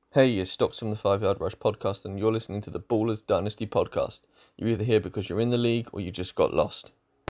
Hey, it's Stocks from the 5 Yard Rush podcast, and you're listening to the Ballers Dynasty podcast. You're either here because you're in the league or you just got lost.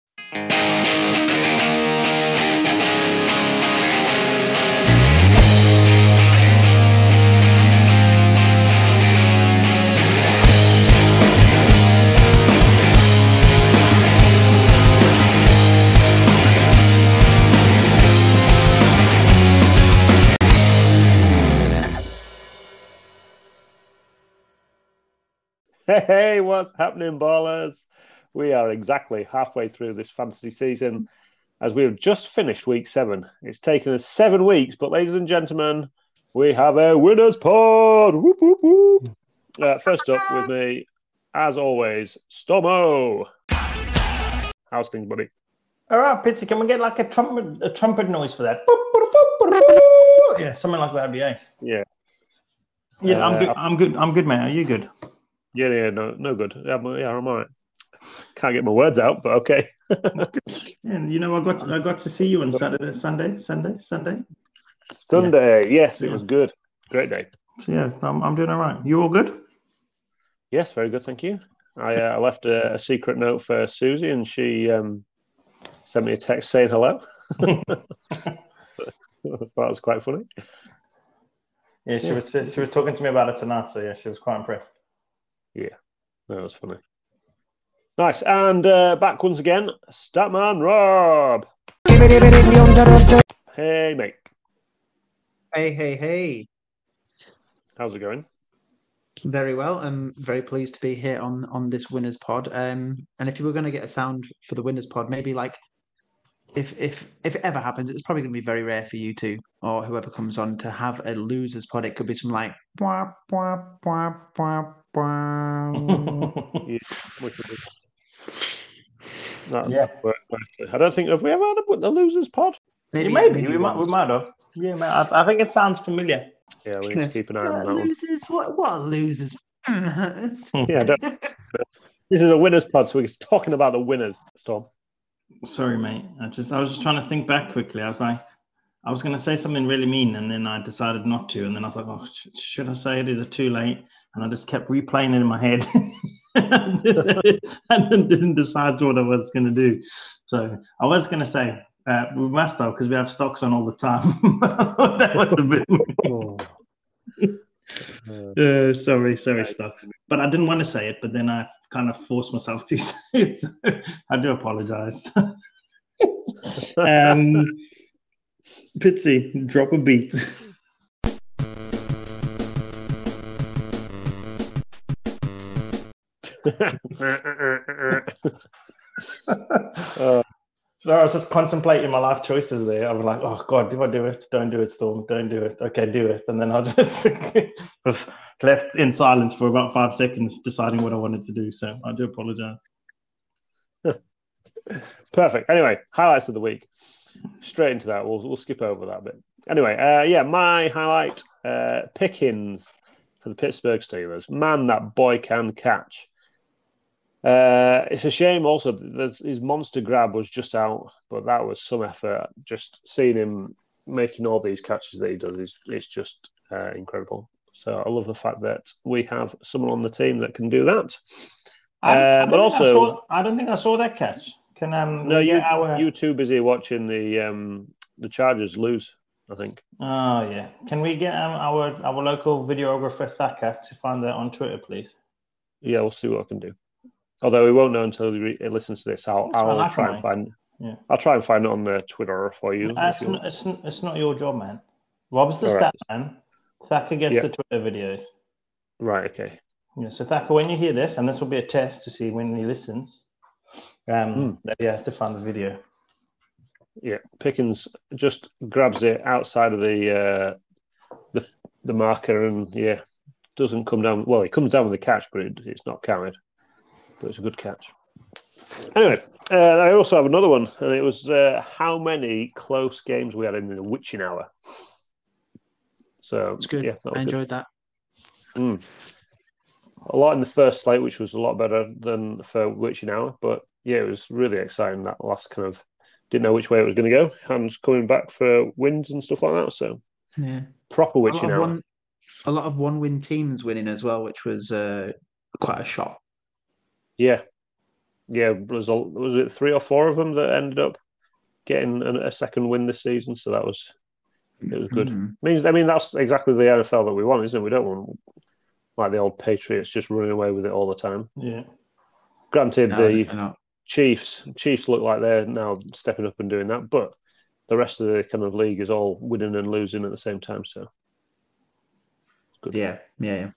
Hey, what's happening, ballers? We are exactly halfway through this fantasy season as we have just finished week 7. It's taken us 7 weeks, but ladies and gentlemen, we have a winners pod. Whoop, whoop, whoop. First up with me, as always, Stomo. How's things, buddy? All right, Pitsy, can we get like a trumpet noise for that? Yeah, something like that would be ace. Yeah. Yeah, I'm good. I'm good, mate. Are you good? Yeah, no good. Yeah, I'm all right. Can't get my words out, but okay. And I got to see you on Sunday. Yes, it was good. Great day. So yeah, I'm doing all right. You all good? Yes, very good, thank you. I left a secret note for Susie, and she sent me a text saying hello. That was quite funny. Yeah, she was talking to me about it tonight, so yeah, she was quite impressed. Yeah, that was funny. Nice, and back once again, Statman Rob. Hey, mate. Hey. How's it going? Very well. I'm very pleased to be here on this winners pod. And if you were going to get a sound for the winners pod, maybe like if it ever happens, it's probably going to be very rare for you two or whoever comes on to have a losers pod. It could be some like wah, wah, wah, wah, wah. Yeah. I don't think have we ever had a losers pod? Maybe we might have. Yeah, I think it sounds familiar. Yeah, we need to keep an eye on that losers. one. What losers? Yeah, this is a winners pod, so we're talking about the winners, Storm. Sorry, mate. I was just trying to think back quickly. I was like, I was going to say something really mean, and then I decided not to. And then I was like, oh, should I say it? Is it too late? And I just kept replaying it in my head, and then didn't decide what I was going to do. So I was going to say we must have because we have stocks on all the time. That was a bit. Sorry, stocks. But I didn't want to say it, but then I kind of forced myself to say it. So I do apologize. Pitsy, drop a beat. So I was just contemplating my life choices there. I was like, oh God, do I do it? Don't do it, Storm. Don't do it. Okay, do it. And then I just was left in silence for about 5 seconds deciding what I wanted to do. So I do apologize. Perfect. Anyway, highlights of the week. Straight into that. We'll skip over that bit. Anyway, my highlight, Pickens for the Pittsburgh Steelers. Man, that boy can catch. It's a shame also that his monster grab was just out, but that was some effort. Just seeing him making all these catches that he does is just incredible. So I love the fact that we have someone on the team that can do that. I don't think I saw that catch. No, you too busy watching the Chargers lose, I think. Oh yeah. Can we get our local videographer Thaka to find that on Twitter, please? Yeah, we'll see what I can do. Although we won't know until he listens to this. I'll try and find. Yeah. I'll try and find it on the Twitter for you. It's not your job, man. Rob's the stat man. Thaka gets the Twitter videos. Right. Okay. Yeah. So Thaka, when you hear this, and this will be a test to see when he listens, that he has to find the video. Yeah. Pickens just grabs it outside of the marker and doesn't come down. Well, he comes down with the catch, but it's not counted. But it's a good catch. Anyway, I also have another one, and it was how many close games we had in the witching hour. So it's good. Yeah, I enjoyed that. A lot in the first slate, which was a lot better than for witching hour. But yeah, it was really exciting. That last kind of didn't know which way it was going to go. Hands coming back for wins and stuff like that. So yeah, proper witching hour. a lot of one-win teams winning as well, which was quite a shock. Yeah. Was it 3 or 4 of them that ended up getting a second win this season? So it was good. I mean, that's exactly the NFL that we want, isn't it? We don't want like the old Patriots just running away with it all the time. Yeah. Granted, No, the definitely not. Chiefs look like they're now stepping up and doing that, but the rest of the kind of league is all winning and losing at the same time. So it's good. Yeah.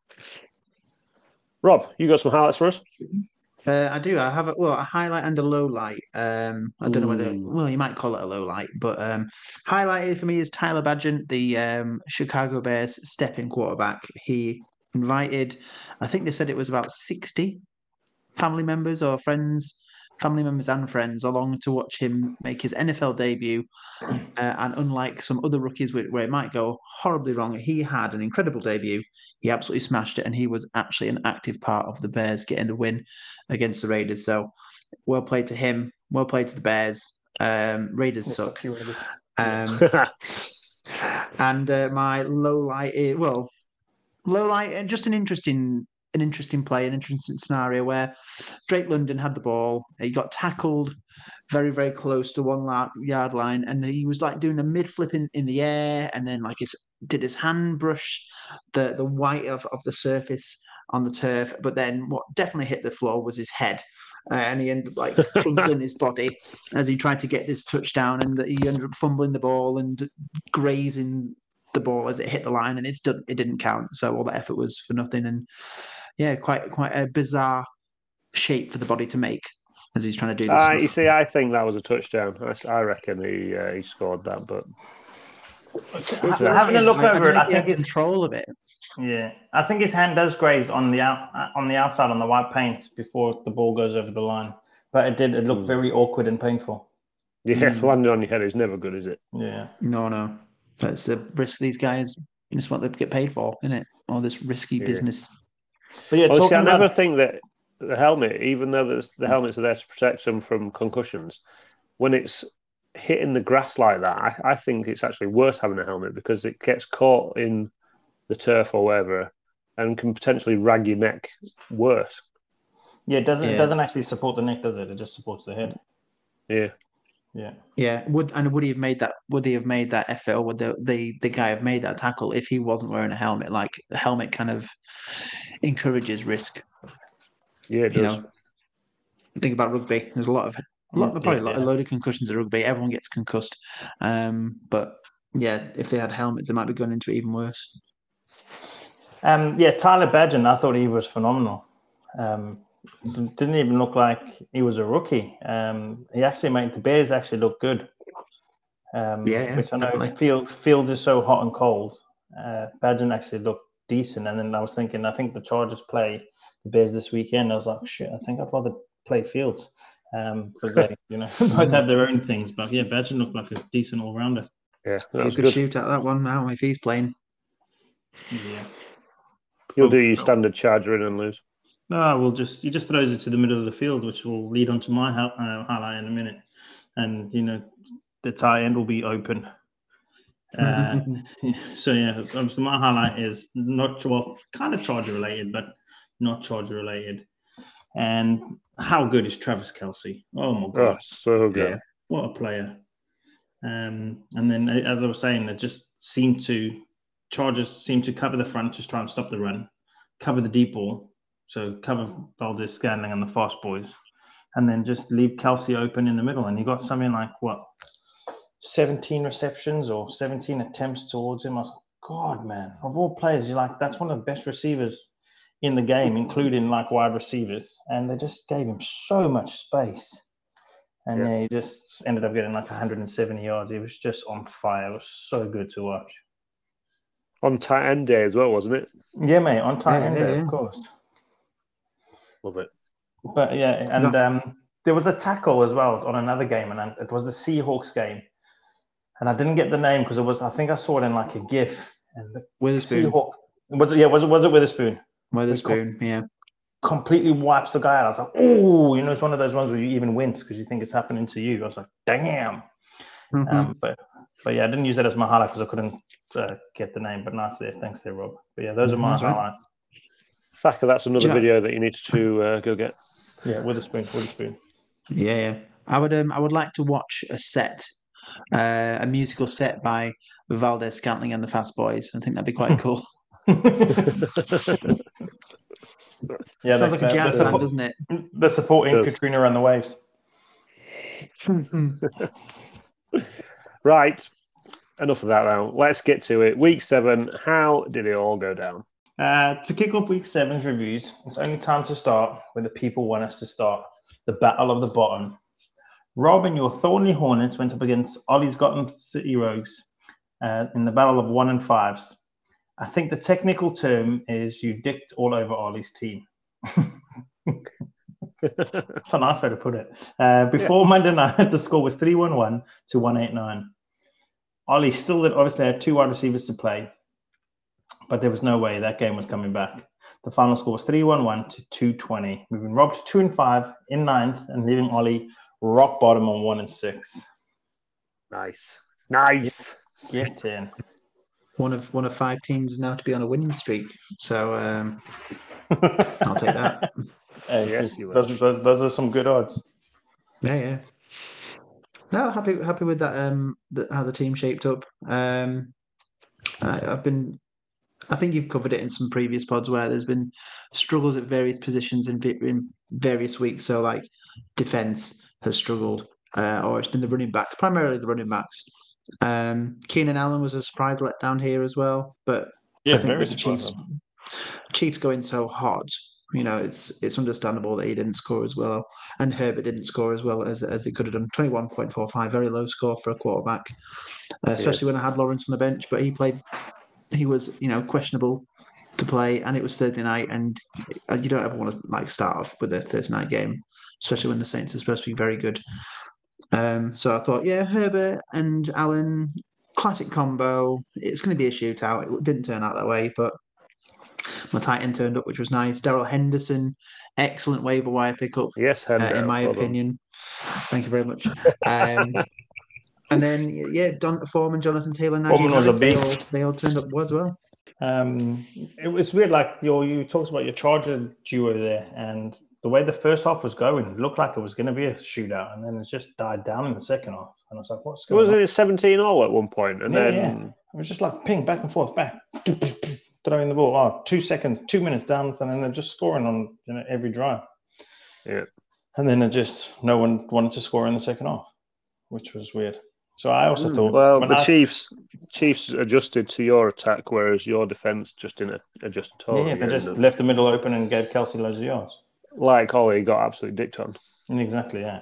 Rob, you got some highlights for us? I do. I have a highlight and a low light. I don't know whether, well, you might call it a low light, but highlighted for me is Tyler Badgett, the Chicago Bears stepping quarterback. He invited, I think they said it was about 60 family members and friends along to watch him make his NFL debut. And unlike some other rookies where it might go horribly wrong, he had an incredible debut. He absolutely smashed it, and he was actually an active part of the Bears getting the win against the Raiders. So well played to him. Well played to the Bears. Raiders suck. And my low light is, just an interesting play, an interesting scenario where Drake London had the ball. He got tackled very, very close to 1 yard line, and he was like doing a mid flip in the air, and then like did his hand brush the white of the surface on the turf, but then what definitely hit the floor was his head. And he ended up like crunkling his body as he tried to get this touchdown, and he ended up fumbling the ball and grazing the ball as it hit the line, and it didn't count. So all that effort was for nothing. And yeah, quite a bizarre shape for the body to make as he's trying to do this. You see, I think that was a touchdown. I reckon he scored that, but having a look over it, I think it's control of it. Yeah, I think his hand does graze on the outside on the white paint before the ball goes over the line, but it looked very awkward and painful. Yeah, landing on your head is never good, is it? Yeah. No. That's the risk these guys. It's what they get paid for, isn't it? All this risky business. But yeah, I never think that the helmet, even though the helmets are there to protect them from concussions, when it's hitting the grass like that, I think it's actually worse having a helmet because it gets caught in the turf or wherever and can potentially rag your neck worse. Yeah, it doesn't actually support the neck, does it? It just supports the head. Yeah. Would he have made that effort, or would the guy have made that tackle if he wasn't wearing a helmet? Like the helmet kind of encourages risk. Yeah, it does. Think about rugby. There's a lot of load of concussions at rugby. Everyone gets concussed. But yeah, if they had helmets, they might be going into it even worse. Tyler Badgett, I thought he was phenomenal. Didn't even look like he was a rookie. He actually made the Bears actually look good. Which I know definitely. Fields is so hot and cold. Badgett actually looked decent. And then I was thinking, I think the Chargers play the Bears this weekend. I was like, shit, I think I'd rather play Fields because they, both have their own things. But yeah, Badgett looked like a decent all rounder. Yeah, he could shoot at that one now if he's playing. Yeah, he'll do your standard charger in and lose. No, he just throws it to the middle of the field, which will lead on to my highlight in a minute. And, the tight end will be open. So, my highlight is kind of Charger related, but not Charger related. And how good is Travis Kelce? Oh, my God. Oh, so good. Yeah. What a player. And then, as I was saying, Chargers seem to cover the front, just try and stop the run, cover the deep ball. So cover Valdes-Scantling and the fast boys, and then just leave Kelce open in the middle. And he got something like 17 receptions or 17 attempts towards him. I was like, God, man, of all players, that's one of the best receivers in the game, including wide receivers. And they just gave him so much space. And he just ended up getting 170 yards. He was just on fire. It was so good to watch. On tight end day as well, wasn't it? Yeah, mate, on tight end day, of course. Love it. But there was a tackle as well on another game, and it was the Seahawks game. And I didn't get the name because I think I saw it in a GIF. And the Witherspoon. Seahawk, was it Witherspoon? Witherspoon, yeah. Completely wipes the guy out. I was like, oh, it's one of those ones where you even wince because you think it's happening to you. I was like, damn. But But yeah, I didn't use that as my highlight because I couldn't get the name. But nice there. Thanks there, Rob. But yeah, those are my That's right. highlights. Thacker, that's another Do you know- video that you need to go get. Yeah, with a spoon. Yeah. I would like to watch a musical set by Valdez Scantling and the Fast Boys. I think that'd be quite cool. Yeah, Sounds like a jazz band, doesn't it? They're supporting Does. Katrina and the Waves. Right. Enough of that now. Let's get to it. Week 7. How did it all go down? To kick off week 7's reviews, it's only time to start where the people want us to start. The battle of the bottom. Rob and your Thornley Hornets went up against Ollie's Gotham City Rogues in the battle of 1 and 5s. I think the technical term is you dicked all over Ollie's team. That's a nice way to put it. Before Monday night, the score was 3-1-1 to 1-8-9. Ollie still obviously had 2 wide receivers to play, but there was no way that game was coming back. The final score was 3-1-1 to 220, moving Rob to 2 and 5 in 9th and leaving Ollie rock bottom on 1 and 6. Nice. Get in. One of 5 teams now to be on a winning streak. So I'll take that. Hey, Yes, you will. those are some good odds. Yeah. No, happy with that. How the team shaped up. I think you've covered it in some previous pods where there's been struggles at various positions in various weeks. So like defense has struggled, or it's been the running backs, primarily the running backs. Keenan Allen was a surprise letdown here as well, but Yeah, I think very with the Chiefs going so hot, it's understandable that he didn't score as well, and Herbert didn't score as well as he could have done. 21.45, very low score for a quarterback, especially when I had Lawrence on the bench. But he was questionable to play, and it was Thursday night, and you don't ever want to start off with a Thursday night game, especially when the Saints are supposed to be very good. So I thought, Herbert and Allen, classic combo. It's going to be a shootout. It didn't turn out that way, but my tight end turned up, which was nice. Darrell Henderson, excellent waiver wire pickup. Yes, Hendo. In my opinion. Thank you very much. And then, Don Foreman, Jonathan Taylor, Foreman was a beast. They all turned up as well. It was weird. Like you talked about your Charger duo there, and the way the first half was going, it looked like it was going to be a shootout, and then it just died down in the second half. And I was like, "What's going on?" Was it 17-all at one point? And then it was just like ping back and forth, back, throwing the ball. 2 seconds, 2 minutes down, and then they're just scoring on every drive. Yeah, and then no one wanted to score in the second half, which was weird. So I also thought, well, the Chiefs adjusted to your attack, whereas your defense just didn't adjust at all. Yeah, they just left the middle open and gave Kelsey loads of yards. Like Ollie got absolutely dicked on. Exactly, yeah.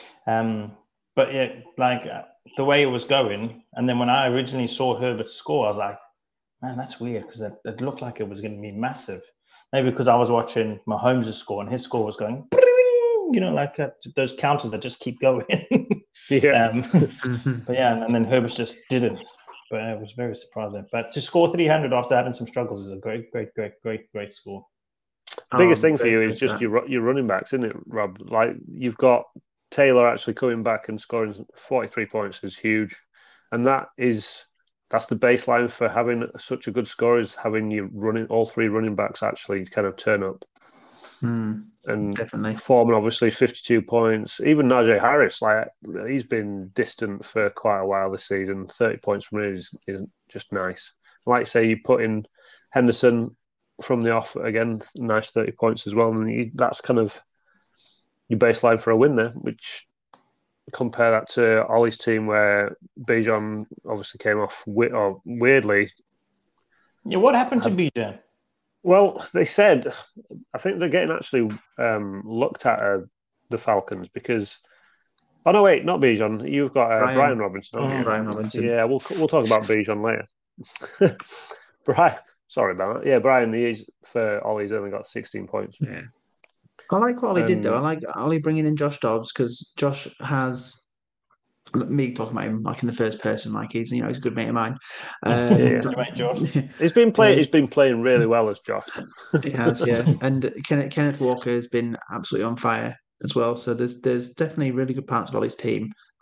But yeah, like the way it was going, and then when I originally saw Herbert score, I was like, man, that's weird because it looked like it was going to be massive. Maybe because I was watching Mahomes' score and his score was going, like those counters that just keep going. Yeah. But yeah, and then Herbert just didn't. But it was very surprising. But to score 300 after having some struggles is a great score. The biggest thing for you is just your running backs, isn't it, Rob? Like you've got Taylor actually coming back and scoring 43 points is huge, and that's the baseline for having such a good score is having all 3 running backs actually kind of turn up. And definitely Foreman obviously 52 points. Even Najee Harris, he's been distant for quite a while this season. 30 points from him is just nice. Like say you put in Henderson from the off again, nice 30 points as well, and that's kind of your baseline for a win there. Which compare that to Ollie's team where Bijan obviously came off weirdly. Yeah, what happened to Bijan? Well, they said, I think they're getting actually looked at the Falcons because. Oh no, wait, not Bijan. You've got Brian Robinson. Brian Robinson. Yeah, we'll talk about Bijan later. Brian, sorry about that. Yeah, Brian. For Ollie's only got 16 points. Yeah, I like what Ollie did though. I like Ollie bringing in Josh Dobbs because Josh has. Me talking about him like in the first person, like he's a good mate of mine. Josh. He's been playing really well as Josh. He has, yeah. And Kenneth Walker has been absolutely on fire as well. So there's definitely really good parts of Ollie's team.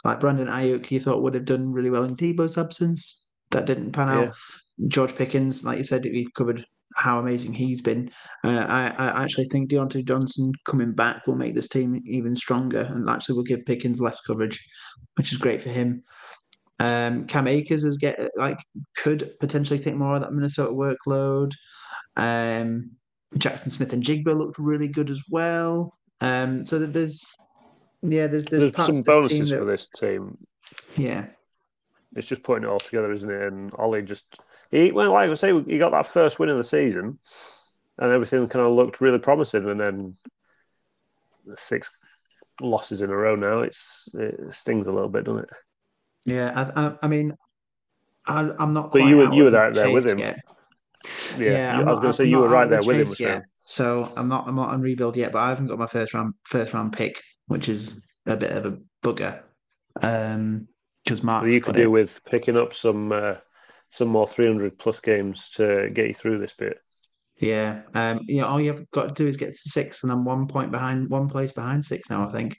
Like Brandon Ayuk, you thought would have done really well in Debo's absence. That didn't pan Yeah. out. George Pickens, like you said, we've covered how amazing he's been. I actually think Deontay Johnson coming back will make this team even stronger, and actually will give Pickens less coverage, which is great for him. Cam Akers could potentially take more of that Minnesota workload. Jackson Smith and Jigba looked really good as well. So that there's parts some of this team bonuses that, for this team. yeah. It's just putting it all together, isn't it? And Ollie like I say, he got that first win of the season, and everything kind of looked really promising. And then 6 losses in a row now, it stings a little bit, doesn't it? Yeah, I mean, I'm not But quite you were out of the right there with chase him. yet. Yeah, I'm I was not. going to say I'm you not were out right of the there with him. chase yet. So I'm not on rebuild yet. But I haven't got my first round pick, which is a bit of a bugger. Because So Mark's you got could it. do with picking up some more 300 plus games to get you through this bit. Yeah. All you've got to do is get to 6, and I'm 1 point behind, 1 place behind 6 now, I think.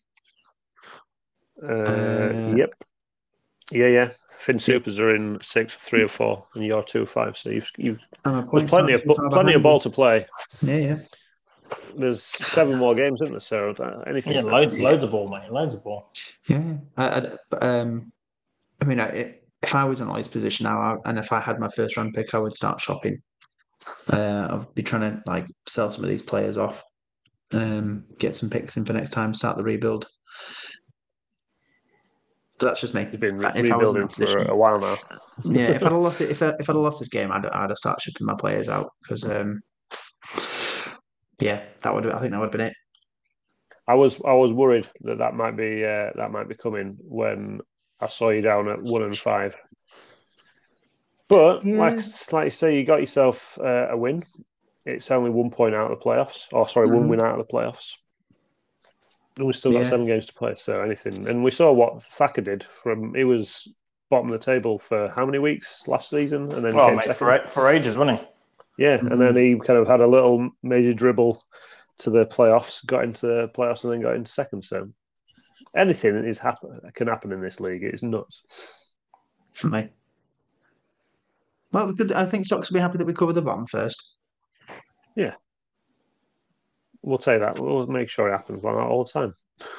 Yep. Yeah. Finn Supers are in 6, 3 or 4, and you're 2 or 5. So you've there's plenty of ball to play. Yeah. There's 7 more games, isn't there? So anything. Yeah, loads of ball, mate. Loads of ball. Yeah. I mean, if I was in Ollie's position now, and if I had my first round pick, I would start shopping. I'd be trying to sell some of these players off, get some picks in for next time, start the rebuild. So that's just me. You've been If I was in rebuilding that position, for a while now. Yeah, if I'd have lost it, if I'd have lost this game, I'd have started shipping my players out because, I think that would have been it. I was worried that might be coming when I saw you down at 1 and 5. But like you say, you got yourself a win. It's only 1 point out of the playoffs. Oh, sorry, 1 win out of the playoffs. And we've still got 7 games to play, so anything. And we saw what Thacker did. He was bottom of the table for how many weeks last season, and then came second. For ages, wasn't he? Yeah, and then he kind of had a little major dribble to the playoffs, got into the playoffs, and then got into second. So anything can happen in this league. It's nuts. For me. Well, I think Stocks will be happy that we cover the bottom first. Yeah. We'll take that. We'll make sure it happens all the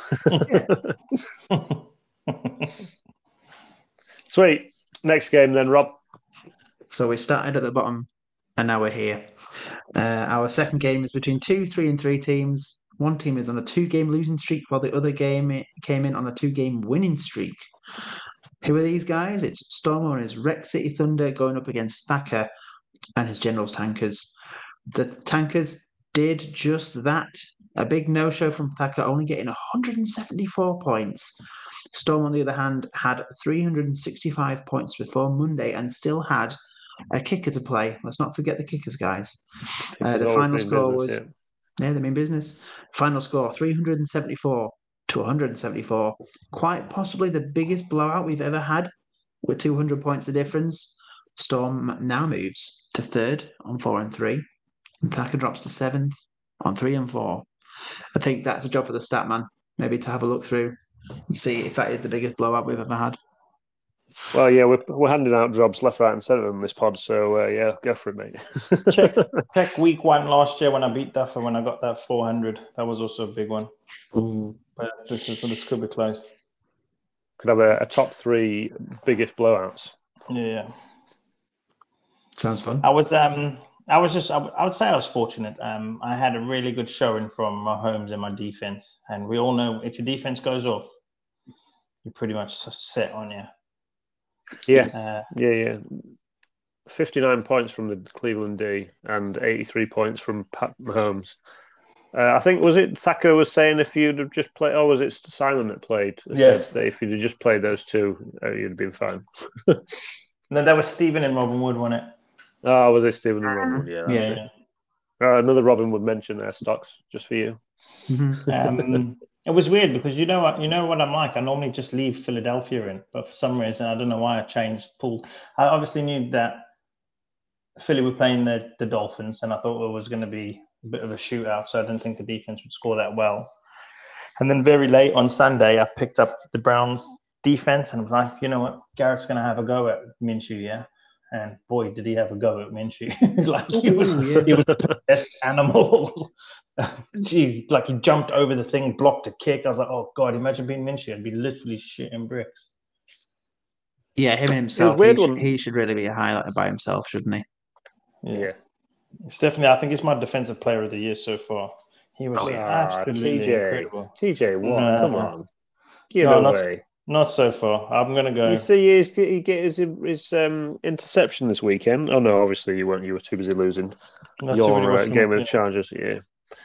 time. Sweet. Next game then, Rob. So we started at the bottom, and now we're here. Our second game is between 2, 3, and 3 teams. One team is on a 2-game losing streak, while the other game came in on a 2-game winning streak. Who are these guys? It's Storm and his Wreck City Thunder going up against Thacker and his Generals Tankers. The Tankers did just that. A big no-show from Thacker, only getting 174 points. Storm, on the other hand, had 365 points before Monday and still had a kicker to play. Let's not forget the kickers, guys. The final score was... Yeah, the main business. Final score, 374 to 174. Quite possibly the biggest blowout we've ever had, with 200 points of difference. Storm now moves to 3rd on 4 and 3. And Thacker drops to 7th on 3 and 4. I think that's a job for the stat man, maybe to have a look through and see if that is the biggest blowout we've ever had. Well, yeah, we're handing out jobs left, right, and centre on this pod, so yeah, go for it, mate. check week 1 last year when I beat Duffer when I got that 400. That was also a big one. But this could be close. Could have a top 3 biggest blowouts. Yeah. Sounds fun. I would say I was fortunate. I had a really good showing from Mahomes and my defense, and we all know if your defense goes off, you're pretty much set on you. Yeah. 59 points from the Cleveland D and 83 points from Pat Mahomes. I think, was it Thacker was saying if you'd have just played, or was it Simon that played? Yes. Said that if you'd have just played those 2, you'd have been fine. No, that was Stephen and Robin Wood, wasn't it? Oh, was it Stephen and Robin Wood? Yeah. Yeah. Another Robin Wood mention there, Stocks, just for you. It was weird because you know what I'm like. I normally just leave Philadelphia in, but for some reason I don't know why I changed pool. I obviously knew that Philly were playing the Dolphins, and I thought it was going to be a bit of a shootout, so I didn't think the defense would score that well. And then very late on Sunday, I picked up the Browns defense, and I was like, you know what, Garrett's going to have a go at Minshew, yeah. And boy, did he have a go at Minshew! Like he was the best animal. Jeez, like he jumped over the thing, blocked a kick. I was like, oh god, imagine being Minshew. I'd be literally shitting bricks. Yeah, him and himself. weird He should really be a highlighter by himself, shouldn't he? Yeah. It's definitely. I think he's my defensive player of the year so far. He was absolutely incredible. TJ Watt, come on, get No, away. Not so far. I'm gonna go. You see, he get his interception this weekend. Oh no, obviously you weren't. You were too busy losing your game with the Chargers. Yeah.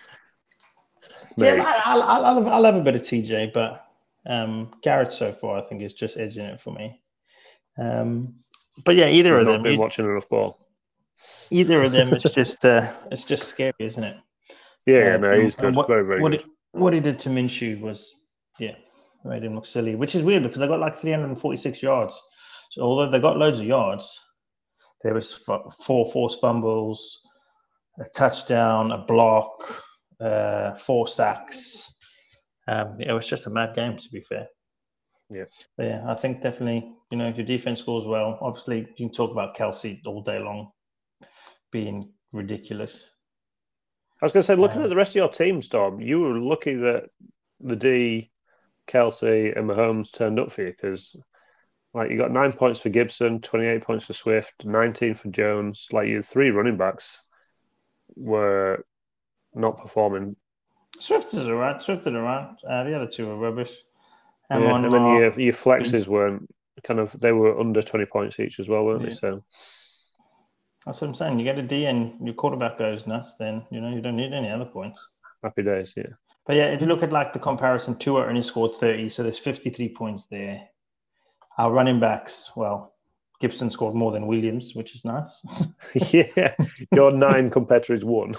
Yeah, I'll have a bit of TJ, but Garrett so far I think is just edging it for me. But yeah, either of them. Been watching enough ball. Either of them, it's just scary, isn't it? Yeah, no, he's good. Very, very good. What he did to Minshew was, made him look silly, which is weird because they got like 346 yards. So although they got loads of yards, there was 4 forced fumbles, a touchdown, a block, 4 sacks. It was just a mad game, to be fair. Yeah. But yeah, I think definitely, if your defense scores well, obviously you can talk about Kelsey all day long being ridiculous. I was going to say, looking at the rest of your team, Storm, you were lucky that the D, Kelsey, and Mahomes turned up for you because, like, you got 9 points for Gibson, 28 points for Swift, 19 for Jones. Like, your 3 running backs were not performing. Swift is all right. The other 2 were rubbish. And then your flexes weren't they were under 20 points each as well, weren't they? So that's what I'm saying. You get a D and your quarterback goes nuts, then you don't need any other points. Happy days, yeah. But yeah, if you look at like the comparison, Tua only scored 30, so there's 53 points there. Our running backs, well, Gibson scored more than Williams, which is nice. Yeah, your 9 compared to his 1.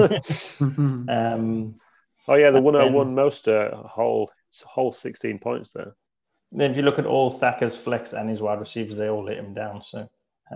The 101 Mostert whole 16 points there. Then if you look at all Thacker's flex and his wide receivers, they all let him down. So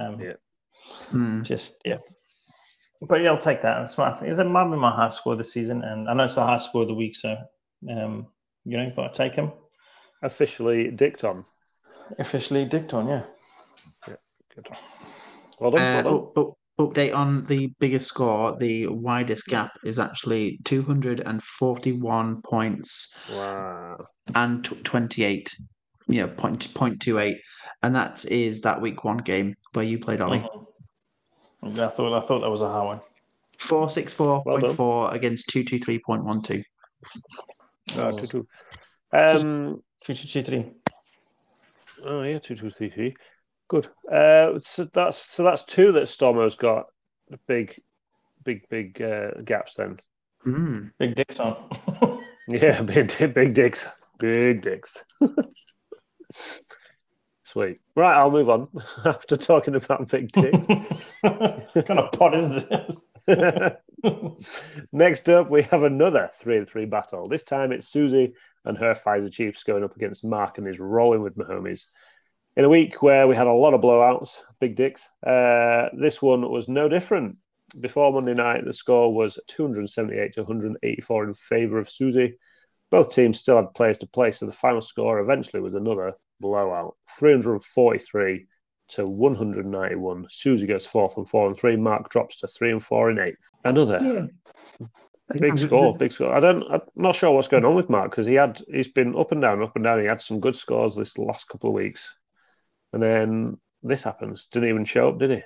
But yeah, I'll take that. It's it might be my high score this season, and I know it's the high score of the week, so you've got to take him. Officially dicked on. Yeah. Yeah, good. Well done. Update on the biggest score. The widest gap is actually 241 points. Wow. And 28. 0.28, and that is that week 1 game where you played, Ollie. I thought that was a high one. 464.4 against 223.12. 2-2. 2-2-3. Oh yeah, 2-2-3-3. Good. So that's 2 that Stormo's got. Big gaps then. Big dicks on. Yeah, big dicks. Big dicks. Sweet. Right, I'll move on after talking about big dicks. What kind of pot is this? Next up, we have another 3-3 battle. This time it's Susie and her Pfizer Chiefs going up against Mark and his rolling with Mahomes. In a week where we had a lot of blowouts, big dicks, this one was no different. Before Monday night, the score was 278 to 184 in favour of Susie. Both teams still had players to play, so the final score eventually was another blowout, 343 to 191. Susie goes 4th and 4-3. Mark drops to 3 and 4 in 8th. Another big score. I'm not sure what's going on with Mark because he's been up and down. He had some good scores this last couple of weeks, and then this happens. Didn't even show up, did he?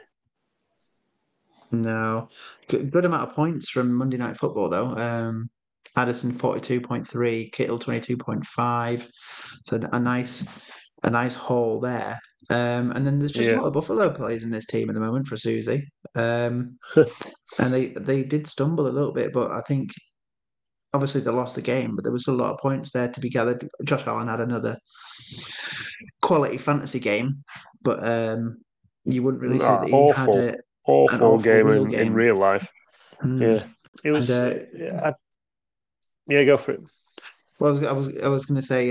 No, good amount of points from Monday Night Football though. Addison 42.3, Kittle 22.5. So a nice haul there. And then there's just a lot of Buffalo players in this team at the moment for Susie. And they did stumble a little bit, but I think obviously they lost the game, but there was a lot of points there to be gathered. Josh Allen had another quality fantasy game, but you wouldn't really say that he had an awful game in real life. Yeah, it was. Yeah, go for it. Well, I was going to say,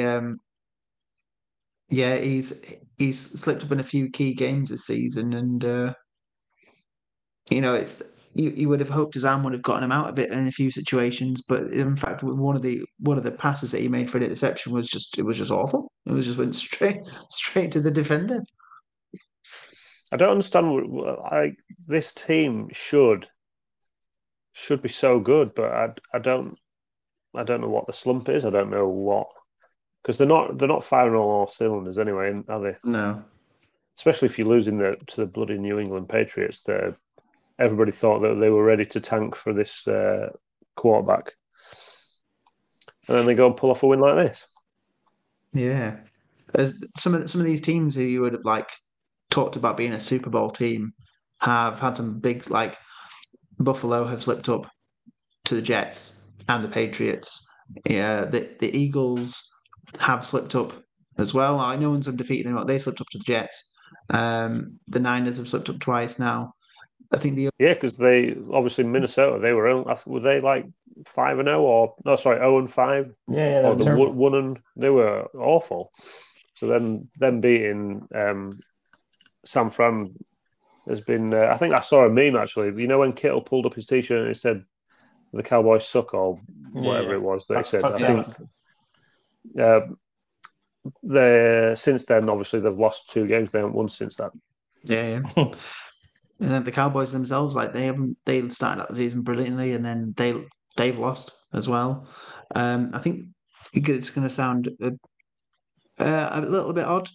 he's slipped up in a few key games this season, and it's you would have hoped Zam would have gotten him out a bit in a few situations, but in fact, one of the passes that he made for an interception was just awful. It was just went straight to the defender. I don't understand. This team should be so good, but I don't know what the slump is. I don't know what, because they're not firing on all cylinders anyway, are they? No. Especially if you're losing to the bloody New England Patriots. Everybody thought that they were ready to tank for this quarterback, and then they go and pull off a win like this. Yeah, as some of these teams who you would have like talked about being a Super Bowl team have had some big, like Buffalo have slipped up to the Jets and the Patriots. Yeah, the Eagles have slipped up as well. I know one's undefeated and they slipped up to the Jets. The Niners have slipped up twice now. I think because they obviously Minnesota, were they like 5-0 or no, sorry, 0-5? Yeah, or the terrible. one they were awful. So then them beating San Fran has been. I think I saw a meme actually. You know when Kittle pulled up his T-shirt and it said the Cowboys suck or whatever it was that he said. I think since then obviously they've lost 2 games. They haven't won since that. Yeah. And then the Cowboys themselves, like they started out the season brilliantly, and then they've lost as well. I think it's going to sound a little bit odd,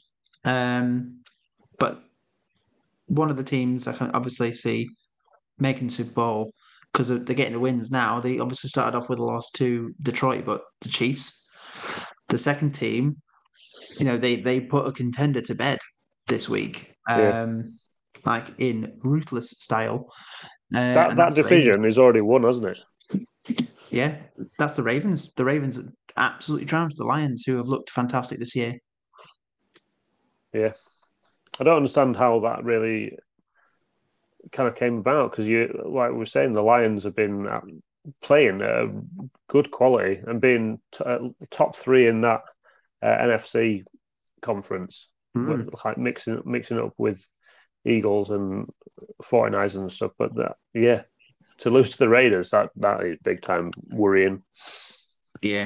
but one of the teams I can obviously see making the Super Bowl because they're getting the wins now. They obviously started off with a loss to Detroit, but the Chiefs, the second team, they put a contender to bed this week. Like in ruthless style. That division is already won, hasn't it? Yeah, that's the Ravens. The Ravens absolutely trounced the Lions, who have looked fantastic this year. Yeah, I don't understand how that really kind of came about because like we were saying, the Lions have been playing good quality and being top 3 in that NFC conference, like mixing up with Eagles and 49ers and stuff. But to lose to the Raiders, that is big time worrying. Yeah.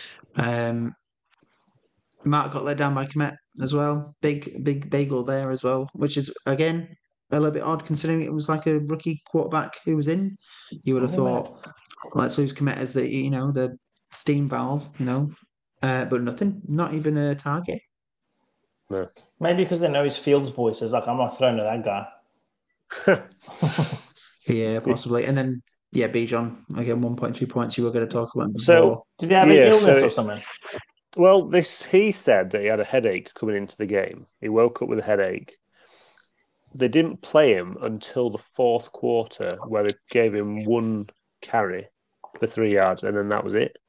Mark got let down by Komet as well. Big bagel there as well, which is again a little bit odd considering it was like a rookie quarterback who was in. You would have thought, let's lose Komet as the steam valve, but nothing, not even a target. No. Maybe because they know his Fields voice is like, I'm not throwing to that guy. Yeah, possibly. And then Bijan again, 1.3 points. You were going to talk about before. So did he have an illness or something? Well, he said that he had a headache coming into the game. He woke up with a headache. They didn't play him until the 4th quarter, where they gave him 1 carry for 3 yards, and then that was it.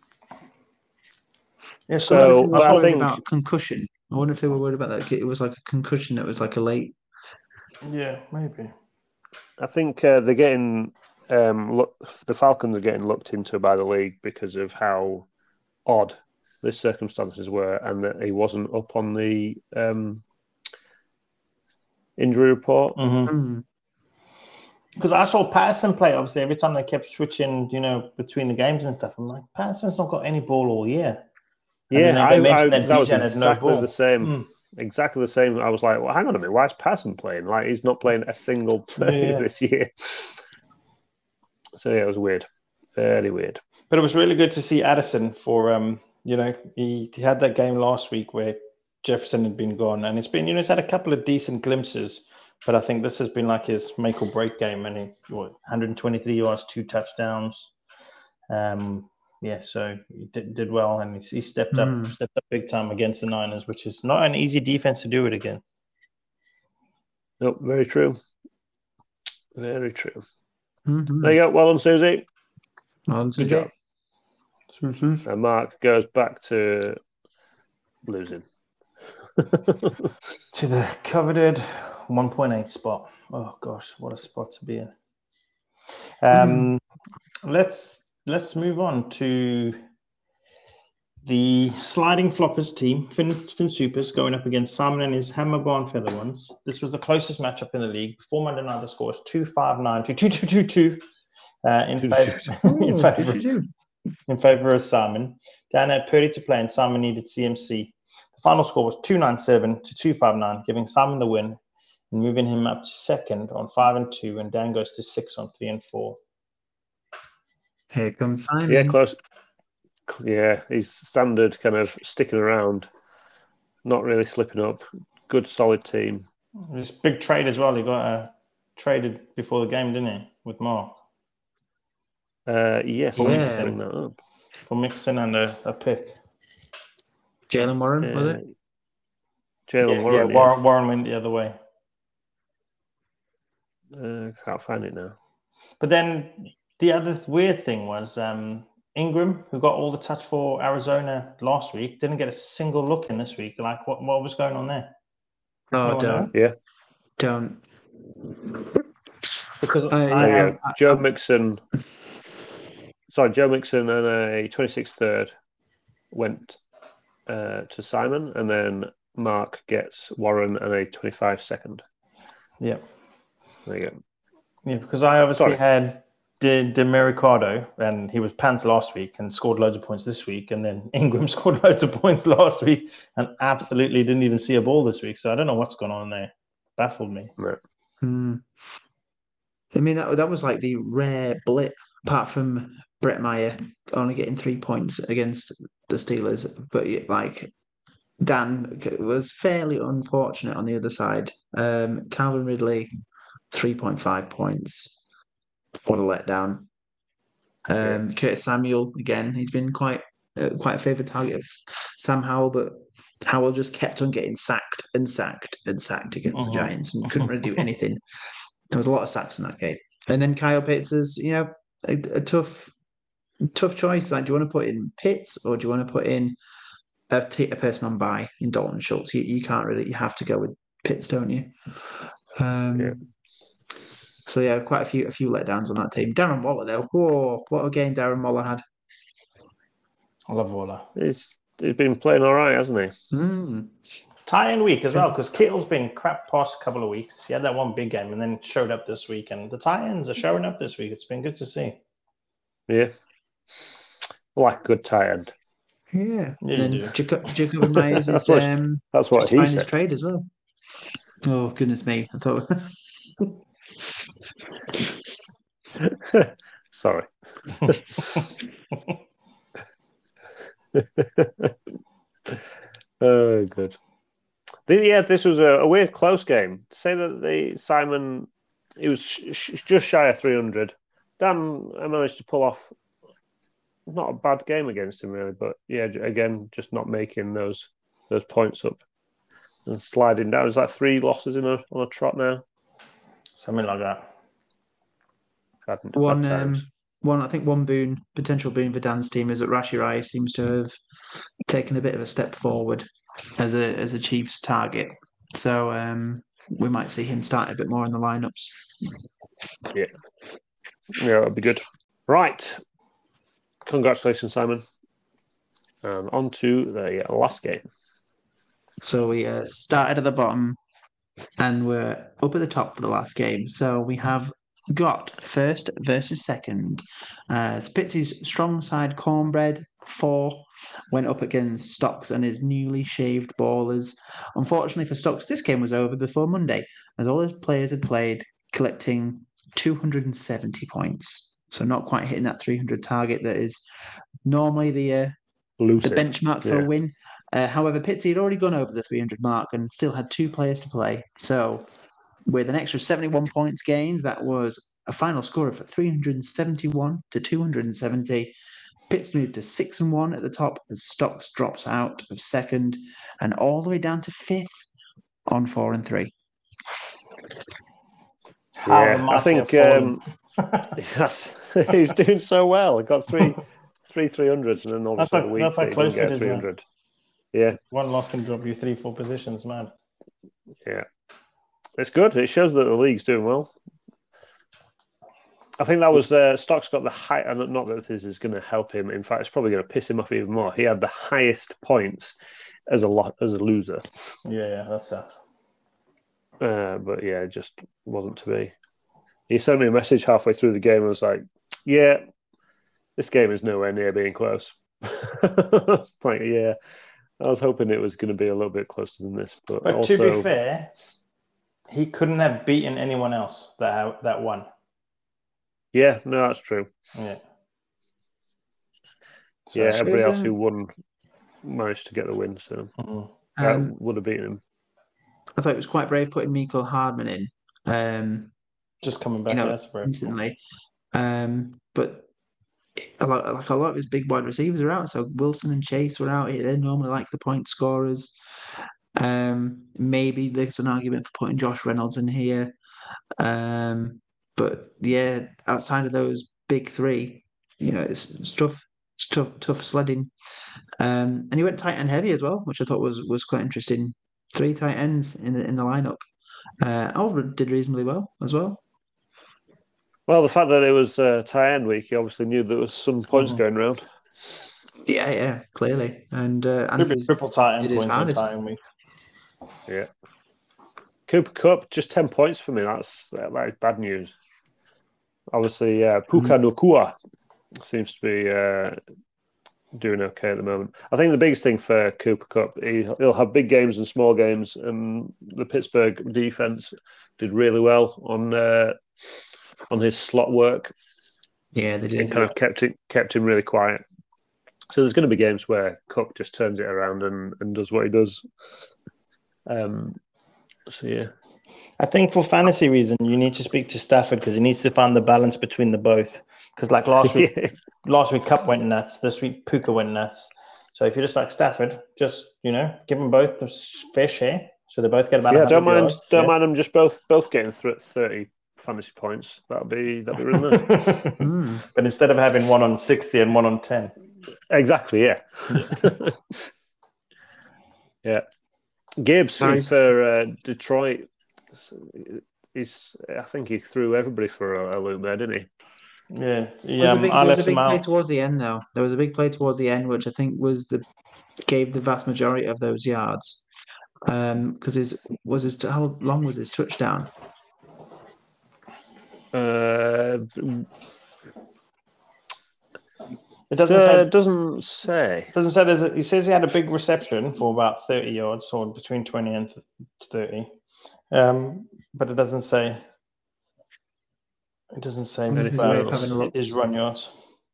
Yeah, so I think about concussion. I wonder if they were worried about that. It was like a concussion that was like a late. Yeah, maybe. I think they're getting the Falcons are getting looked into by the league because of how odd the circumstances were, and that he wasn't up on the injury report. Because I saw Patterson play. Obviously, every time they kept switching, between the games and stuff, I'm like, Patterson's not got any ball all year. Yeah, that was exactly the same. Exactly the same. I was like, well, hang on a minute, why is Patterson playing? Like, he's not playing a single play this year. So yeah, it was weird, fairly weird. But it was really good to see Addison for he had that game last week where Jefferson had been gone, and it's been he's had a couple of decent glimpses, but I think this has been like his make or break game, and 123 yards, 2 touchdowns. So he did well, and he stepped up big time against the Niners, which is not an easy defense to do it against. No, very true. Very true. Mm-hmm. There you go. Well done, Susie. Good job. And Mark goes back to losing. To the coveted 1.8 spot. Oh gosh, what a spot to be in. Let's move on to the Sliding Floppers team, Finn Supers, going up against Simon and his Hammer Barn Feather ones. This was the closest matchup in the league. Before Monday night, the score was 259 to 222 in favour of Simon. Dan had Purdy to play and Simon needed CMC. The final score was 297 to 259, giving Simon the win and moving him up to second on 5 and 2, and Dan goes to 6 on 3 and 4. Here comes Simon. Yeah, close. Yeah, he's standard, kind of sticking around, not really slipping up. Good, solid team. This big trade as well. He got traded before the game, didn't he, with Mark? Yes, Yeah. I'm setting that up. For Mixon and a pick. Jalen Warren, was it? Jalen Warren. Yeah, Warren went the other way. Can't find it now. But then the other weird thing was Ingram, who got all the touch for Arizona last week, didn't get a single look in this week. Like, what was going on there? Oh, No, don't. Yeah. Don't. Because Joe Mixon. Sorry, Joe Mixon and a 26 third went to Simon, and then Mark gets Warren and a 25 second. Yeah. There you go. Yeah, because I obviously had Demericado, and he was pants last week and scored loads of points this week, and then Ingram scored loads of points last week and absolutely didn't even see a ball this week. So I don't know what's going on there. Baffled me. Right. I mean, that was like the rare blip, apart from Brett Meyer only getting 3 points against the Steelers. But like Dan was fairly unfortunate on the other side. Calvin Ridley, 3.5 points. What a letdown. Curtis Samuel, again, he's been quite a favourite target of Sam Howell, but Howell just kept on getting sacked against the Giants and couldn't really do anything. There was a lot of sacks in that game. And then Kyle Pitts is, a tough choice. Like, do you want to put in Pitts or do you want to put in a person on bye in Dalton Schultz? You can't really. You have to go with Pitts, don't you? So yeah, quite a few letdowns on that team. Darren Waller though, whoa, what a game Darren Waller had. I love Waller. He's been playing all right, hasn't he? Tie-in week as well, because Kittle's been crap past a couple of weeks. He had that one big game and then showed up this week, and the tie-ins are showing up this week. It's been good to see. Yeah. Like good tie-in. Yeah. Yeah, and you then Jacob Myers is that's what he said. trade as well. Oh goodness me! I thought. Sorry. Oh, good. This was a weird close game. To say that Simon, he was just shy of 300. Dan managed to pull off not a bad game against him really, but yeah, again, just not making those points up and sliding down. Is that 3 losses on a trot now? Something like that. I think one potential boon for Dan's team is that Rashid Rice seems to have taken a bit of a step forward as a Chiefs target. So we might see him start a bit more in the lineups. Yeah, that'd be good. Right. Congratulations, Simon. On to the last game. So we started at the bottom and we're up at the top for the last game. So we have got first versus second. Spitzy's strong side Cornbread 4 went up against Stocks and his newly shaved Ballers. Unfortunately for Stocks, this game was over before Monday, as all his players had played, collecting 270 points. So not quite hitting that 300 target that is normally the benchmark for a win. However, Pitsy had already gone over the 300 mark and still had 2 players to play. So with an extra 71 points gained, that was a final score of 371 to 270. Pitts moved to 6-1 at the top as Stocks drops out of second and all the way down to 5th on 4 and 3. I think yes, he's doing so well. He got three 300s and then all of a sudden week he didn't get 300. Yeah. One loss can drop you 3-4 positions, man. Yeah. It's good. It shows that the league's doing well. I think that was Stock's got the high. And not that this is going to help him. In fact, it's probably going to piss him off even more. He had the highest points as a loser. Yeah, that sucks. But yeah, it just wasn't to be. He sent me a message halfway through the game. I was like, "Yeah, this game is nowhere near being close." It's like, yeah, I was hoping it was going to be a little bit closer than this, but also, to be fair, he couldn't have beaten anyone else that won. Yeah, no, that's true. Yeah. So, yeah, everybody else who won managed to get the win, so would have beaten him. I thought it was quite brave putting Miko Hardman in. Just coming back, that's brave. Instantly. But a lot of his big wide receivers are out. So Wilson and Chase were out here. They're normally like the point scorers. Maybe there's an argument for putting Josh Reynolds in here. But yeah, outside of those big three, it's tough. It's tough sledding. And he went tight end heavy as well, which I thought was quite interesting. 3 tight ends in the lineup. Alfred did reasonably well as well. Well, the fact that it was tight end week, he obviously knew there was some points going around. Yeah, clearly. And triple tight end points on tight end week. Yeah. Cooper Kupp, just 10 points for me. That's bad news. Obviously, Puka Nacua seems to be doing okay at the moment. I think the biggest thing for Cooper Kupp, he'll have big games and small games, and the Pittsburgh defense did really well on his slot work. Yeah, they did. It kind of kept him really quiet. So there's going to be games where Kupp just turns it around and does what he does. So yeah, I think for fantasy reason, you need to speak to Stafford because he needs to find the balance between the both. Because like last week, Kupp went nuts. This week, Puka went nuts. So if you just like Stafford, just give them both the fair share, so they both get about. Yeah, don't mind them just both getting 30 fantasy points. That'd be really nice. But instead of having one on 60 and one on 10, exactly. Yeah. Yeah. Gibbs for Detroit. I think he threw everybody for a loop there, didn't he? Yeah. There was a big play towards the end, though. There was a big play towards the end, which I think gave the vast majority of those yards. Because how long was his touchdown? It doesn't say. It doesn't say. Doesn't say. He says he had a big reception for about 30 yards, or between 20 and 30. But it doesn't say. It doesn't say about his run yards.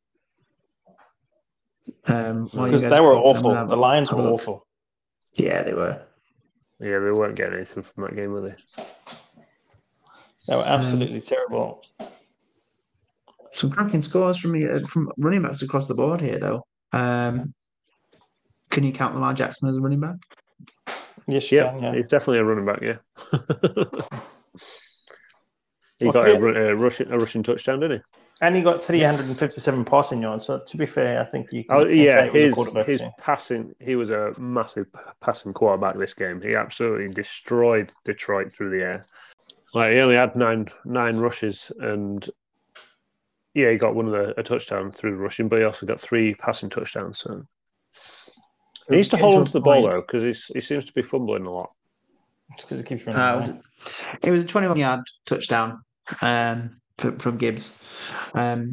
Because they were awful. The Lions were awful. Yeah, they were. Yeah, they weren't getting anything from that game, were they? They were absolutely terrible. Some cracking scores from running backs across the board here, though. Can you count Lamar Jackson as a running back? Yes, yeah, he's definitely a running back. Yeah, he got a rushing touchdown, didn't he? And he got 357 passing yards. So to be fair, I think you can. His passing. He was a massive passing quarterback this game. He absolutely destroyed Detroit through the air. Like he only had nine rushes, and he got a touchdown through the rushing, but he also got 3 passing touchdowns. So he needs to hold on to the ball though, because he seems to be fumbling a lot. It's because he keeps running. It was a 21-yard touchdown from Gibbs. But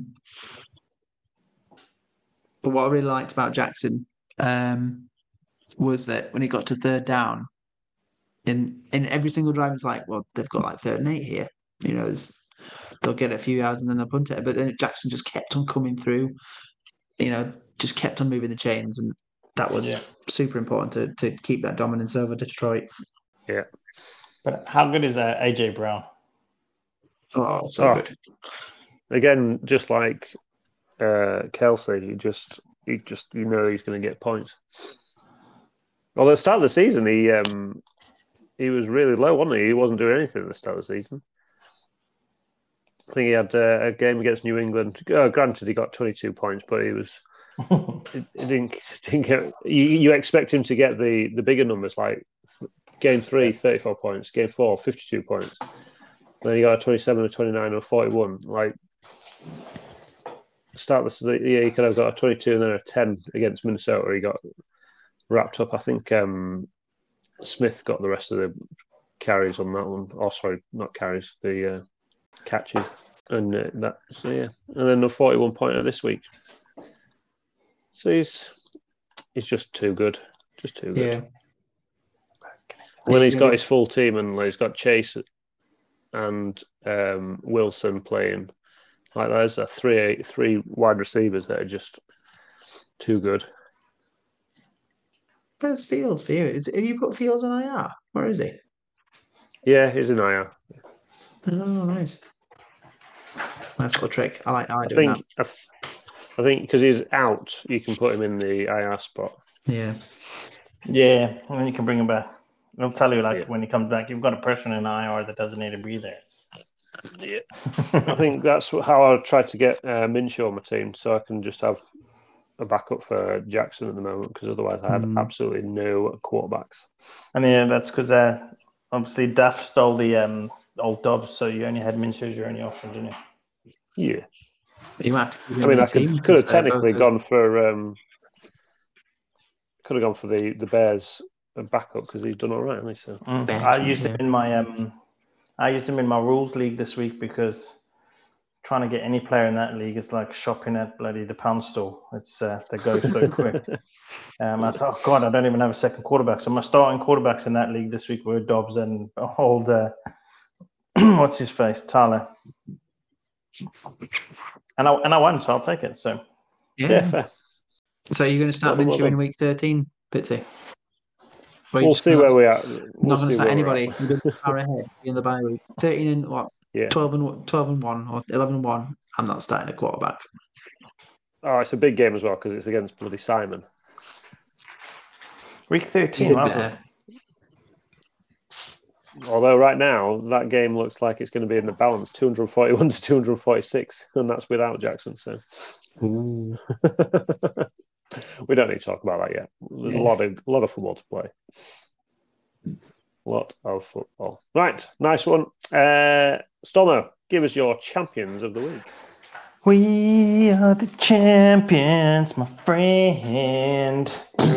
what I really liked about Jackson was that when he got to third down, in every single drive, it's like, well, they've got like 3rd and 8 here. They'll get a few yards and then they'll punt it. But then Jackson just kept on coming through, just kept on moving the chains. And that was super important to keep that dominance over Detroit. Yeah. But how good is AJ Brown? Oh, so good. Again, just like Kelsey, he just he's going to get points. Although at the start of the season, he was really low, wasn't he? He wasn't doing anything at the start of the season. I think he had a game against New England. Granted, he got 22 points, but he was. He didn't get. You expect him to get the bigger numbers, like game 3, 34 points, game 4, 52 points. Then he got a 27, a 29, or 41. Like start of the year, he could have got a 22 and then a 10 against Minnesota. He got wrapped up. I think Smith got the rest of the carries on that one. Oh, sorry, not carries, the catches. And and then the 41 pointer this week. So he's just too good. Just too good. Yeah. When he's got his full team and he's got Chase and Wilson playing, like those are three wide receivers that are just too good. Where's Fields for you? Have you put Fields on IR? Where is he? Yeah, he's an IR. Oh, nice. Nice little trick. I like doing that. I think because he's out, you can put him in the IR spot. Yeah. Yeah, and then you can bring him back. I'll tell you, when he comes back, you've got a person in IR that doesn't need to be there. Yeah, I think that's how I tried to get Minshew on my team, so I can just have a backup for Jackson at the moment, because otherwise I had absolutely no quarterbacks. And yeah, that's because obviously Duff stole the old Dobbs, so you only had Minshew as your only option, didn't you? Yeah. You might I could have technically gone for the Bears backup because he's done all right, hasn't he? So I used him in my rules league this week because trying to get any player in that league is like shopping at bloody the pound store. It's they go so quick. I thought, oh God, I don't even have a second quarterback. So my starting quarterbacks in that league this week were Dobbs and old what's his face, Tyler. And I won, so I'll take it. So yeah, fair. So you're going to start Minshew in week 13, Pitsy? We'll see where we are. Not going to start anybody. You're far ahead in the bye week. 13 and what? Yeah. 12 and 1 or 11 and 1. I'm not starting a quarterback. Oh, it's a big game as well because it's against bloody Simon. Week 13. Although right now that game looks like it's going to be in the balance, 241 to 246, and that's without Jackson. So we don't need to talk about that yet. There's a lot of football to play. Lot of football. Right, nice one. Stormo, give us your champions of the week. We are the champions, my friend.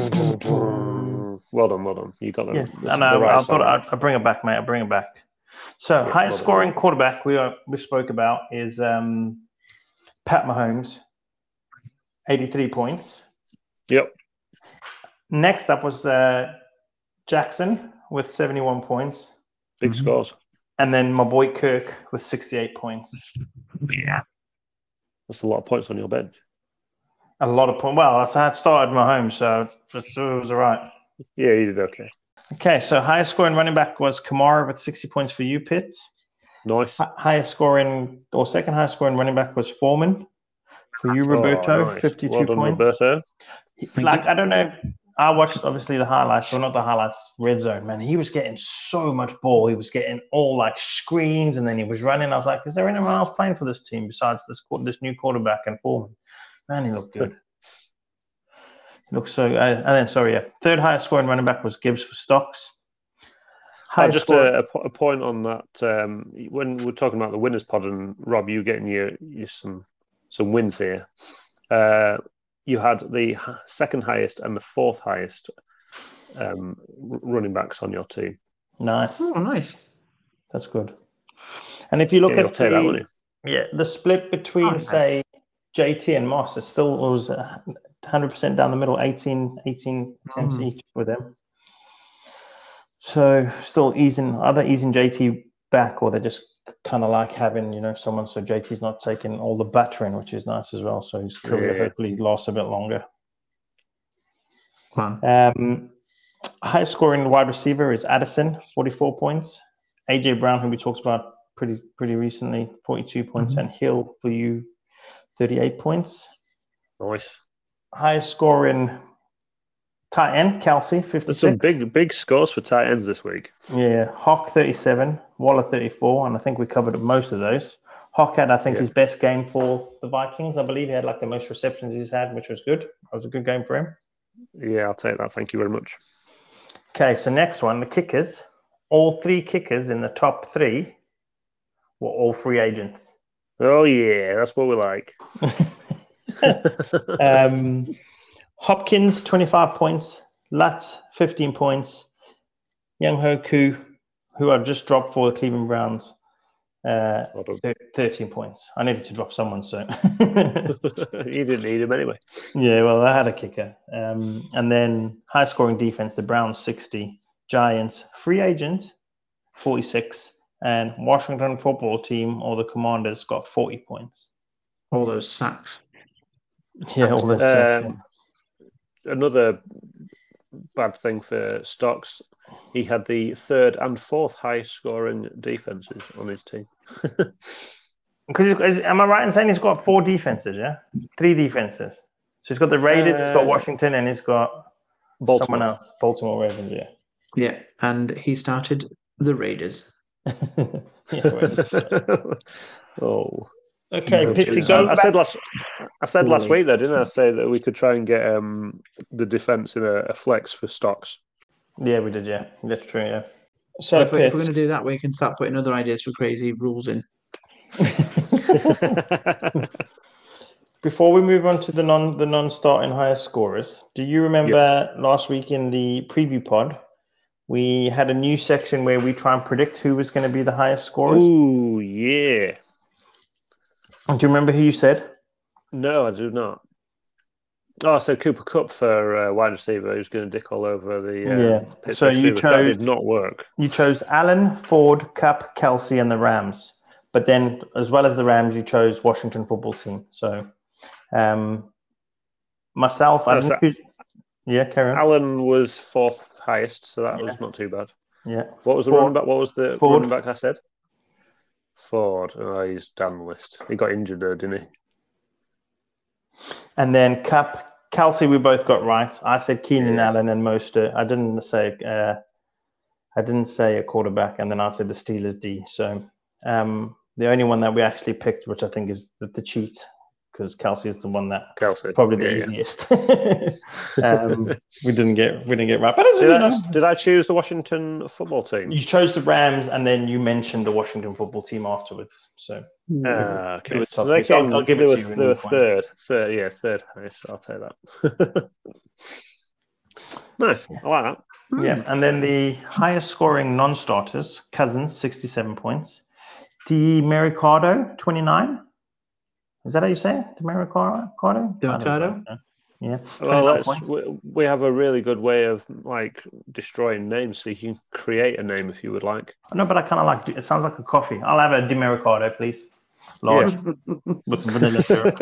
Well done. You got the. Yes, I know. I thought I'd bring it back, mate. I'll bring it back. So, highest scoring quarterback we spoke about is Pat Mahomes, 83 points. Yep. Next up was Jackson with 71 points. Big scores. And then my boy Kirk with 68 points. Yeah. That's a lot of points on your bench. A lot of points. Well, I had started Mahomes, so it was all right. Yeah, you did okay. Okay, so highest scoring running back was Kamara with 60 points for you, Pitts. Nice. Highest scoring, or second highest scoring running back was Foreman. For you, Roberto, nice. 52 well done, points. Roberto. I don't know. I watched, obviously, the highlights. Well, not the highlights, red zone, man. He was getting so much ball. He was getting all, like, screens, and then he was running. I was like, is there anyone else playing for this team besides this new quarterback and Foreman? Man, he looked good. Looks so. And then, third highest scoring running back was Gibbs for Stocks. Just a point on that. When we're talking about the winners pod and Rob, you getting you some wins here. You had the second highest and the fourth highest running backs on your team. Nice. Oh, nice. That's good. And if you look at the split between say JT and Moss, it still was 100% down the middle, 18 attempts each with them. So still easing JT back, or they're just kind of like having, someone, so JT's not taking all the battering, which is nice as well. So his career hopefully lasts a bit longer. Wow. Highest scoring wide receiver is Addison, 44 points. AJ Brown, who we talked about pretty recently, 42 points, and Hill for you, 38 points. Nice. Highest scoring tight end, Kelsey, 56. There's some big scores for tight ends this week. Yeah, Hawk 37, Waller 34, and I think we covered most of those. Hawk had, I think, his best game for the Vikings. I believe he had like the most receptions he's had, which was good. It was a good game for him. Yeah, I'll take that. Thank you very much. Okay, so next one, the kickers. All three kickers in the top three were all free agents. Oh yeah, that's what we like. Hopkins, 25 points. Latz, 15 points. Young Ho Koo, who I've just dropped for the Cleveland Browns, 13 points. I needed to drop someone, so. You didn't need him anyway. Yeah, well, I had a kicker. And then high scoring defense, the Browns, 60. Giants, free agent, 46. And Washington football team, or the Commanders, got 40 points. All those sacks. Yeah, all those sacks, yeah. Another bad thing for Stocks, he had the third and fourth highest scoring defenses on his team. Because am I right in saying he's got 4 defenses? Yeah, 3 defenses. So he's got the Raiders, he's got Washington, and he's got someone else. Baltimore Ravens. Yeah. Yeah, and he started the Raiders. Oh. Okay, I said last week though, didn't I? Say that we could try and get the defense in a flex for Stocks. Yeah, we did. Yeah, that's true. Yeah. So if we're going to do that, we can start putting other ideas for crazy rules in. Before we move on to the non-starting highest scorers, do you remember last week in the preview pod, we had a new section where we try and predict who was going to be the highest scorers? Ooh, yeah. Do you remember who you said? No, I do not. Oh, so Cooper Kupp for wide receiver who's going to dick all over the Pittsburgh so you Steelers. chose, that did not work. You chose Allen, Ford, Kupp, Kelsey, and the Rams. But then, as well as the Rams, you chose Washington football team. So, myself, I didn't choose... Yeah, carry on. Allen was 4th highest, so that was not too bad. Yeah. What was the running back? What was the running back I said? Ford. Oh, he's down the list. He got injured there, didn't he? And then Kupp, Kelsey, we both got right. I said Keenan Allen and Mostert. I didn't say a quarterback, and then I said the Steelers D. So the only one that we actually picked, which I think is the cheat, because Kelsey is the one that probably the easiest. We didn't get right. But did I choose the Washington football team? You chose the Rams, and then you mentioned the Washington football team afterwards. So okay. So I'll give it to you. They were third highest. I'll take that. Nice. I like that. Yeah, and then the highest scoring non-starters, Cousins, 67 points. Mercado, 29. Is that how you say it? Mercado? Yeah. Well, we have a really good way of destroying names, so you can create a name if you would like. No, but I kind of like it. Sounds like a coffee. I'll have a Mercado, please. Large with vanilla syrup.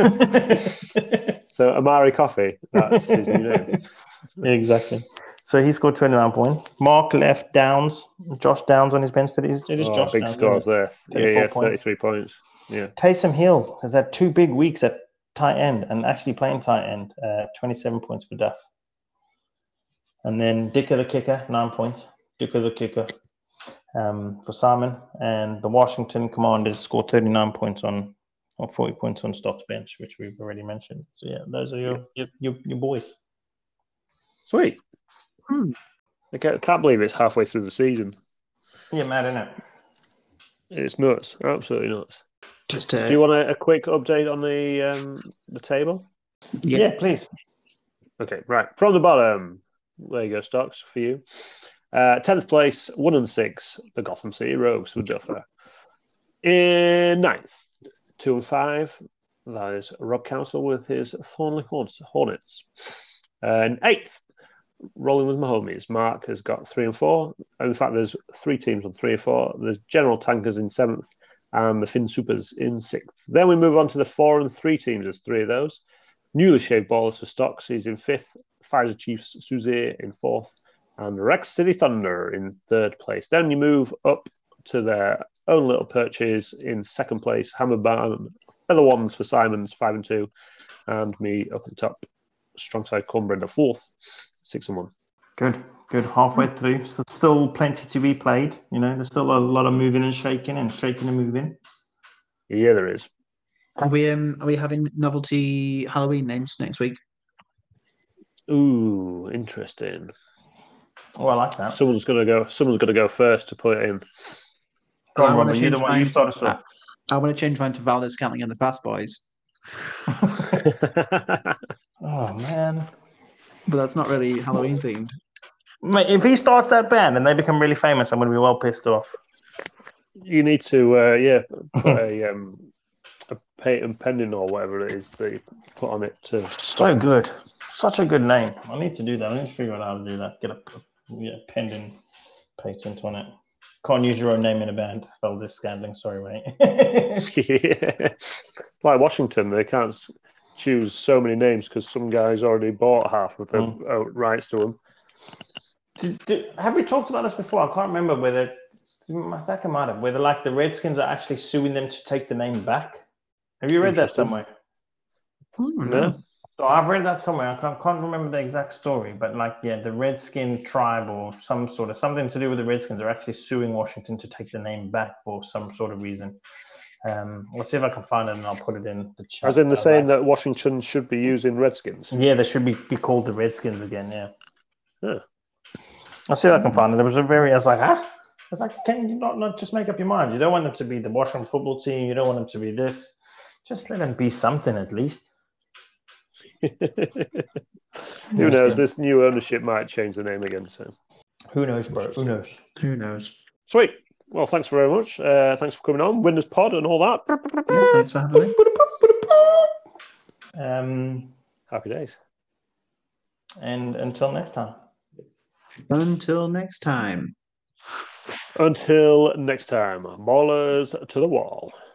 So Amari Coffee, that's his new name. Exactly. So he scored 29 points. Mark left Josh Downs on his bench today. Josh big Downs, scores there. Yeah, 33 points. points. Yeah. Taysom Hill has had 2 big weeks at tight end and actually playing tight end, 27 points for Duff. And then Dicker the kicker, 9 points. Dicker the kicker for Simon. And the Washington Commanders scored 39 points or 40 points on Stock's bench, which we've already mentioned. So yeah, those are your boys. Sweet. I can't believe it's halfway through the season. Yeah, mad, isn't it? It's nuts. Absolutely nuts. Do you want a quick update on the table? Yeah, please. Okay, right. From the bottom, there you go, Stocks, for you. 10th place, 1-6, the Gotham City Rogues with Duffer. In 9th, 2-5, that is Rob Council with his Thornley Hornets. In 8th, Rolling with my homies, Mark has got 3-4. In fact, there's 3 teams on 3 and 4. There's General Tankers in 7th and the Finn Supers in 6th. Then we move on to the 4 and 3 teams. There's 3 of those. Newly Shaved Ballers for Stocks. He's in 5th. Pfizer Chiefs Suze in 4th. And Rex City Thunder in 3rd place. Then you move up to their own little perches in 2nd place. Hammer Barn, Feather Ones for Simons, 5 and 2. And me up at the top. Strongside Cumber in the 4th. 6-1. Good. Halfway through. So still plenty to be played. There's still a lot of moving and shaking and moving. Yeah, there is. Are we having novelty Halloween names next week? Ooh, interesting. Oh, I like that. Someone's gonna go first to put it in. Go on, Robin. You're the one. You start us off. I want to change mine to Valdez Scantling and the Fast Boys. Oh man. But that's not really Halloween themed. Mate, if he starts that band and they become really famous, I'm going to be well pissed off. You need to, put a patent pending or whatever it is they put on it to So stop. good. Such a good name. I need to do that. I need to figure out how to do that. Get a pending patent on it. Can't use your own name in a band. Valdez Scantling. Sorry, mate. Yeah. Like Washington, they can't choose so many names because some guy's already bought half of the rights to them. Have we talked about this before? I can't remember whether like the Redskins are actually suing them to take the name back. Have you read that Interesting. somewhere? No? So I've read that somewhere. I can't remember the exact story, but the Redskin tribe or something to do with the Redskins are actually suing Washington to take the name back for some sort of reason. Let's see if I can find it and I'll put it in the chat. As in the saying that Washington should be using Redskins. Yeah, they should be called the Redskins again. Yeah. Yeah. I'll see if I can find it. There was a I was like, huh? I was like, can you not just make up your mind? You don't want them to be the Washington football team. You don't want them to be this. Just let them be something at least. Who knows? This new ownership might change the name again. So who knows, bro? Who knows? Who knows? Sweet. Well, thanks very much. Thanks for coming on, Winners Pod and all that. Yeah, thanks for having me. Happy days. And until next time. Until next time. Until next time, ballers to the wall.